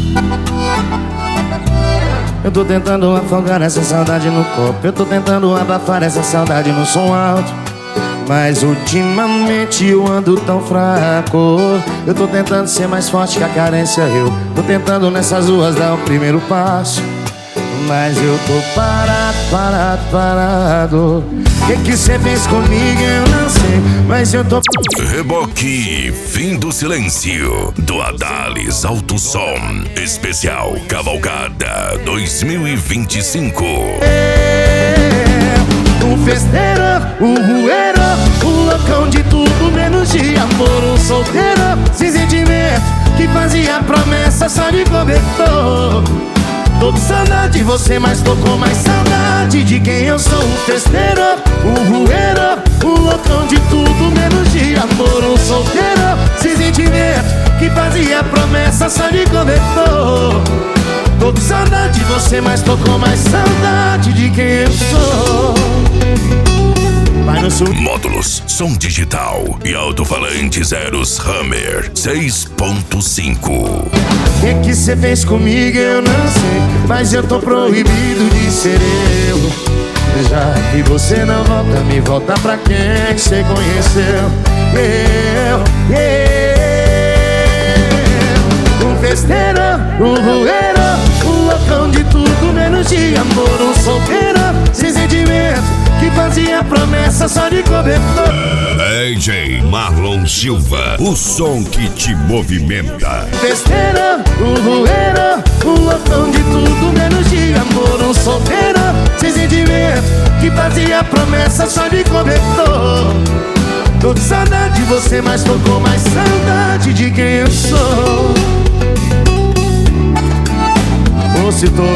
Eu tô tentando afogar essa saudade no copo. Eu tô tentando abafar essa saudade no som alto, mas ultimamente eu ando tão fraco. Eu tô tentando ser mais forte que a carência. Eu tô tentando nessas ruas dar o primeiro passo, mas eu tô parado. O que cê fez comigo eu não sei, mas eu tô... Reboque Fim do Silêncio, do Adalis Alto Som, especial Cavalgada 2025. Um festeiro, um rueiro, um loucão de tudo menos de amor. Um solteiro, sem sentimento, que fazia promessa só de cobertor. Tô com saudade de você, mas tô com mais saudade de quem eu sou. Um festeiro, um rueiro, um loucão de tudo menos de amor. Um solteiro, sem sentimento, que fazia promessa só de cobertor. Tô com saudade de você, mas tô com mais saudade de quem eu sou. Vai no sul. Módulos, som digital e alto-falante zeros Hammer 6.5. O que cê fez comigo eu não sei, mas eu tô proibido de ser eu. Já que você não volta, me volta pra quem cê conheceu. Um festeiro, um rueiro, um loucão de tudo menos de amor. Um solteiro, sem sentimento, que fazia promessa só de cobertor. DJ Marlon Silva, o som que te movimenta. Festeiro, um rueiro, um loucão de tudo menos de amor. Um solteiro, sem sentimento, que fazia promessa só de cobertor. Tô com saudade de você, mas tô com mais saudade de quem eu sou. Ou se tô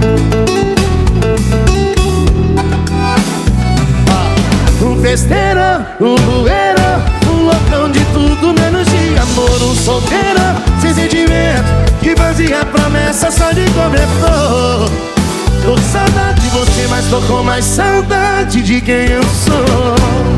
um festeiro, um rueiro, um loucão de tudo menos de amor. Um solteiro, sem sentimento, que fazia promessa só de cobertor. Tô com saudade de você, mas tô com mais saudade de quem eu sou.